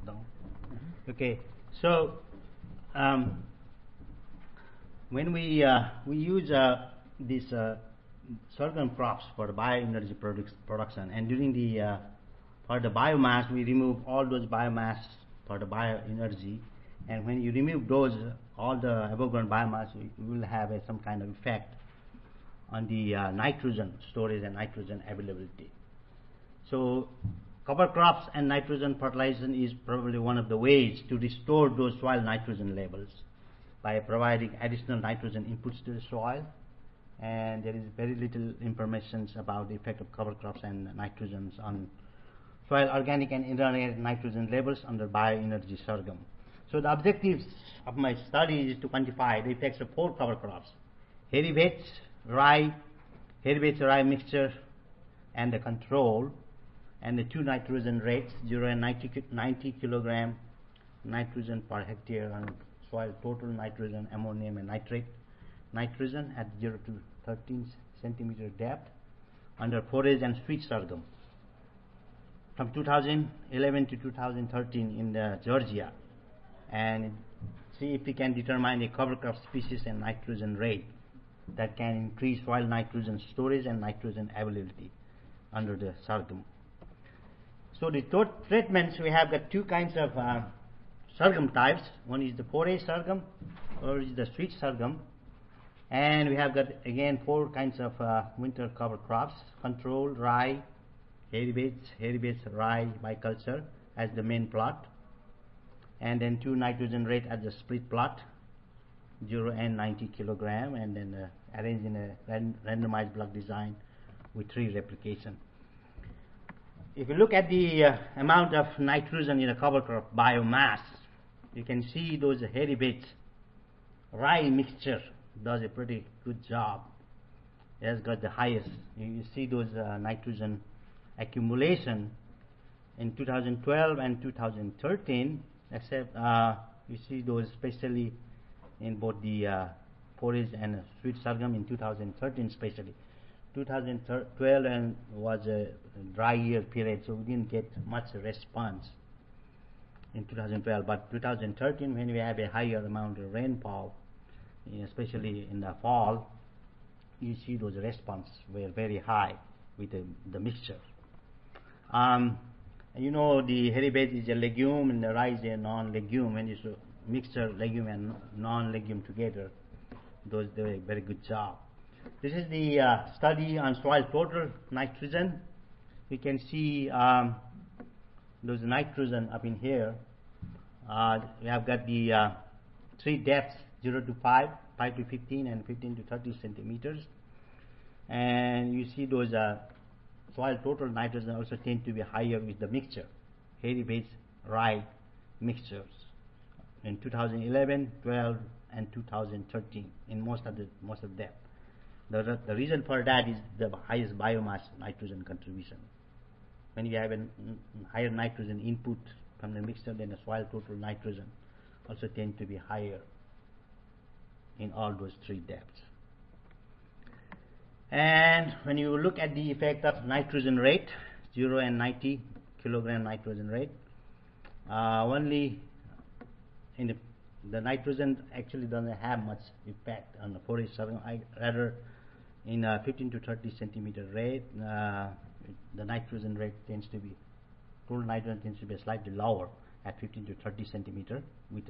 down. Okay, so when we use these sorghum crops for the bioenergy production, and during the for the biomass, we remove all those biomass for the bioenergy, and when you remove those, all the above ground biomass, we will have some kind of effect on the nitrogen storage and nitrogen availability. So cover crops and nitrogen fertilization is probably one of the ways to restore those soil nitrogen levels by providing additional nitrogen inputs to the soil. And there is very little information about the effect of cover crops and nitrogens on soil organic and inorganic nitrogen levels under bioenergy sorghum. So the objectives of my study is to quantify the effects of 4 cover crops: hairy vetch, rye, hairy vetch rye mixture, and the control, and the 2 nitrogen rates, 0 and 90 kilogram nitrogen per hectare on soil total nitrogen, ammonium and nitrate nitrogen at 0 to 13 centimeter depth under forage and sweet sorghum from 2011 to 2013 in Georgia, and see if we can determine the cover crop species and nitrogen rate that can increase soil nitrogen storage and nitrogen availability under the sorghum. So the treatments, we have got 2 kinds of sorghum types. One is the forage sorghum, or is the sweet sorghum, and we have got again 4 kinds of winter cover crops: control, rye, hairy vetch rye biculture as the main plot, and then 2 nitrogen rate as the split plot, 0 and 90 kilogram, and then arranged in a randomized block design with 3 replication. If you look at the amount of nitrogen in a cover crop biomass, you can see those hairy vetch rye mixture does a pretty good job. It has got the highest. You see those nitrogen accumulation in 2012 and 2013, except you see those especially in both the forage and sweet sorghum in 2013 especially. 2012 and was a dry year period, so we didn't get much response in 2012, but 2013, when we have a higher amount of rainfall, especially in the fall, you see those response were very high with the mixture. You know, the hairy vetch is a legume and the rye is a non-legume. When you mixture legume and non-legume together, those do a very good job. This is the study on soil total nitrogen. You can see those nitrogen up in here. We have got the 3 depths: 0 to 5, 5 to 15, and 15 to 30 centimeters. And you see those soil total nitrogen also tend to be higher with the mixture, hairy vetch rye mixtures in 2011, 12, and 2013 in most of them. The reason for that is the highest biomass nitrogen contribution. When you have a higher nitrogen input from the mixture, then the soil total nitrogen also tend to be higher in all those 3 depths. And when you look at the effect of nitrogen rate, 0 and 90 kilogram nitrogen rate, only in the nitrogen actually doesn't have much effect on the forage sorghum. Rather, in 15 to 30 centimeter rate, the nitrogen rate tends to be, total nitrogen tends to be slightly lower at 15 to 30 centimeter with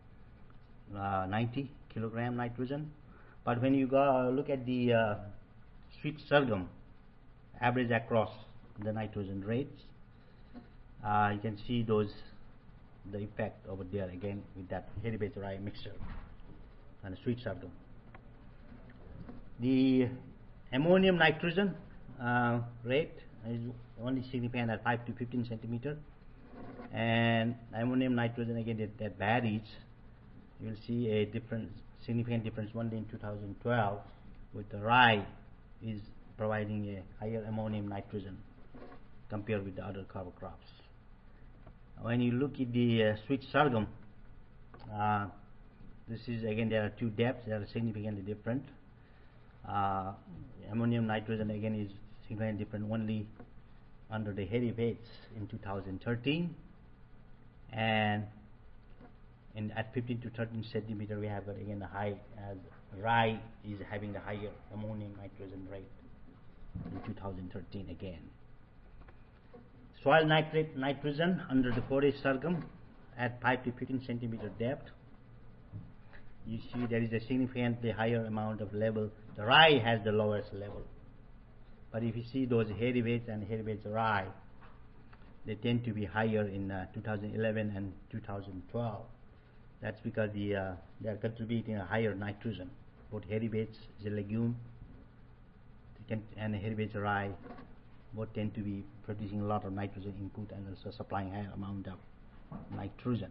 90 kilogram nitrogen. But when you go look at the sweet sorghum average across the nitrogen rates, you can see the effect over there again with that hairy vetch rye mixture and sweet sorghum. The ammonium nitrogen rate is only significant at 5 to 15 centimeter, and ammonium nitrogen again that varies. You will see a significant difference only in 2012 with the rye is providing a higher ammonium nitrogen compared with the other cover crops. When you look at the sweet sorghum, this is again, there are 2 depths that are significantly different. Ammonium nitrogen again is significantly different only under the hairy vetch in 2013, and at 15 to 13 centimeter we have got again the high, as rye is having the higher ammonium nitrogen rate in 2013 again. Soil nitrate nitrogen under the forage sorghum at 5 to 15 centimeter depth. You see there is a significantly higher amount of level. The rye has the lowest level. But if you see those hairy weights and hairy weights rye, they tend to be higher in 2011 and 2012. That's because they are contributing a higher nitrogen. Both hairy weights is a legume, and hairy weights rye both tend to be producing a lot of nitrogen input and also supplying high amount of nitrogen.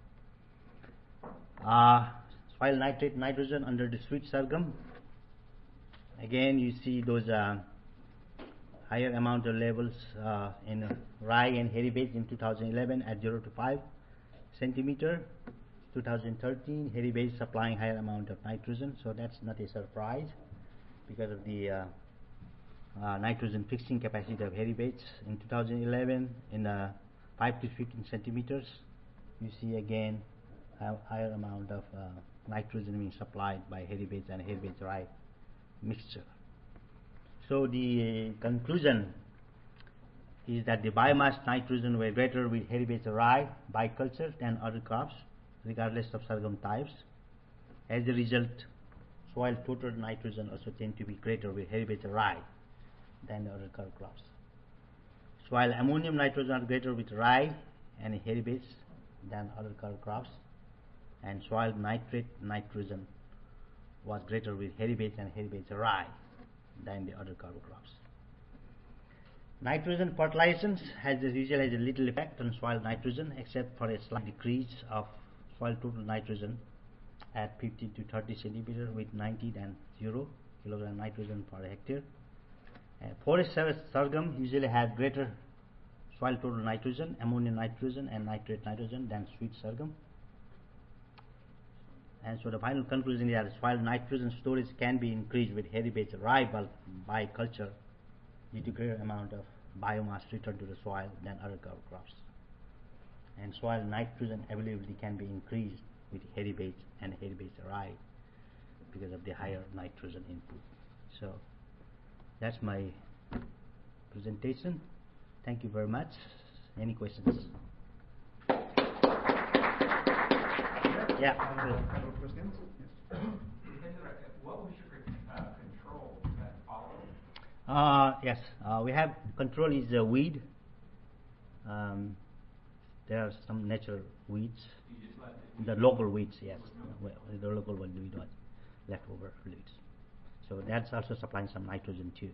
Soil nitrate nitrogen under the sweet sorghum. Again, you see those higher amount of levels in rye and hairy weights in 2011 at 0 to 5 centimeter. 2013, hairy weights supplying higher amount of nitrogen, so that's not a surprise because of the nitrogen fixing capacity of hairy weights. In 2011, in 5 to 15 centimeters, you see again a higher amount of nitrogen being supplied by hairy weights and hairy weights rye mixture. So the conclusion is that the biomass nitrogen were greater with hairy weights rye biculture than other crops, regardless of sorghum types. As a result, soil total nitrogen also tend to be greater with hairy weights rye than the other cover crops. Soil ammonium nitrogen are greater with rye and hairy weights than other cover crops, and soil nitrate nitrogen was greater with hairy weights and hairy weights rye than the other cover crops. Nitrogen fertilization usually has a little effect on soil nitrogen, except for a slight decrease of soil total nitrogen at 50 to 30 centimeter with 90 than 0 kilogram nitrogen per hectare. Forage sorghum usually has greater soil total nitrogen, ammonium nitrogen and nitrate nitrogen than sweet sorghum. And so the final conclusion is that soil nitrogen storage can be increased with hairy weights rye bulk biculture due to greater amount of biomass returned to the soil than other cover crops. And soil nitrogen availability can be increased with hairy weights and hairy weights rye because of the higher nitrogen input. So that's my presentation. Thank you very much. Any questions? Yeah. Couple of questions. Yes. What was your control that followed? Yes, we have control is weed. There are some natural weeds. You just let it The local weeds, yes. The local weed was leftover weeds. So that's also supplying some nitrogen too.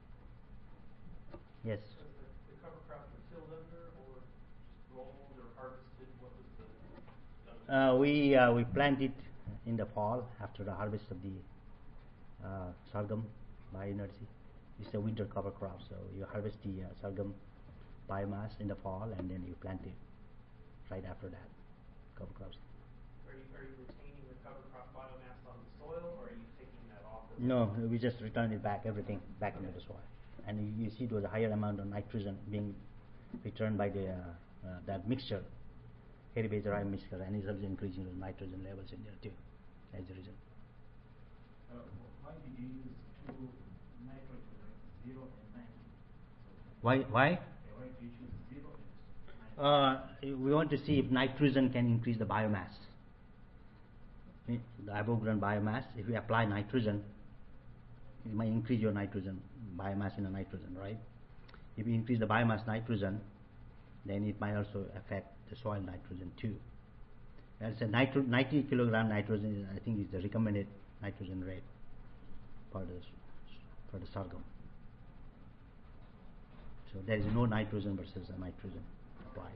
Yes. The cover crops were tilled under, or just rolled or harvested? What was the We plant it in the fall after the harvest of the sorghum by energy. It's a winter cover crop, so you harvest the sorghum biomass in the fall and then you plant it right after that. Cover crops. Are you retaining the cover crop biomass on the soil, or are you taking that off? No, we just return it back, everything back into the soil, and you see those higher amount of nitrogen being returned by the that mixture, hairy weights rye mixture, and it's also increasing the nitrogen levels in there too, as a result. Why did you use two nitrogen, like 0 and 90? Why? Why did you choose 0 and 90? We want to see if nitrogen can increase the biomass. The above ground biomass, if you apply nitrogen, it might increase your nitrogen biomass in the nitrogen, right? If you increase the biomass nitrogen, then it might also affect the soil nitrogen too. That's a 90 kilogram nitrogen, I think, is the recommended nitrogen rate for the sorghum. So there is no nitrogen versus a nitrogen applied.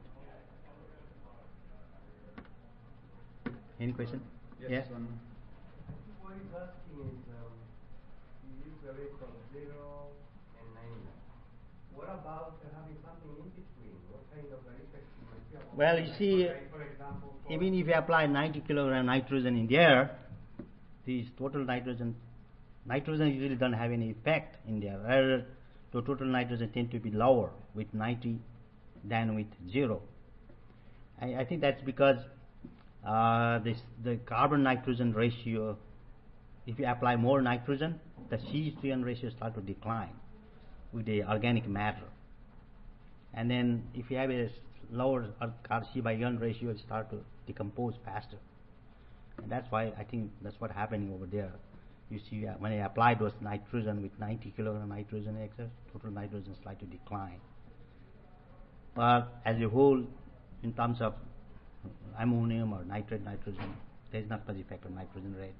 Any question? Yes. Yeah. What he's asking is, you use the rate of 0 and 90. What about having something in between? What kind of effect you might feel? Well, you see, for example, even if you apply 90 kilogram nitrogen in there, the total nitrogen usually don't have any effect in there. Rather, the total nitrogen tend to be lower with 90 than with 0. I think that's because the carbon nitrogen ratio, if you apply more nitrogen, the CH3N ratio start to decline with the organic matter. And then if you have a lower C/N ratio, it start to decompose faster. And that's why I think that's what happening over there. You see, when I apply those nitrogen with 90 kilogram nitrogen excess, total nitrogen slightly decline. But as a whole, in terms of ammonium or nitrate nitrogen, there is not much effect on nitrogen rate.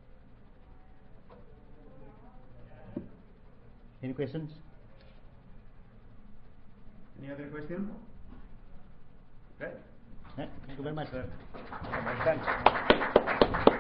Any questions? Any other question? Great. Yeah, thank you very much, sir. Thanks.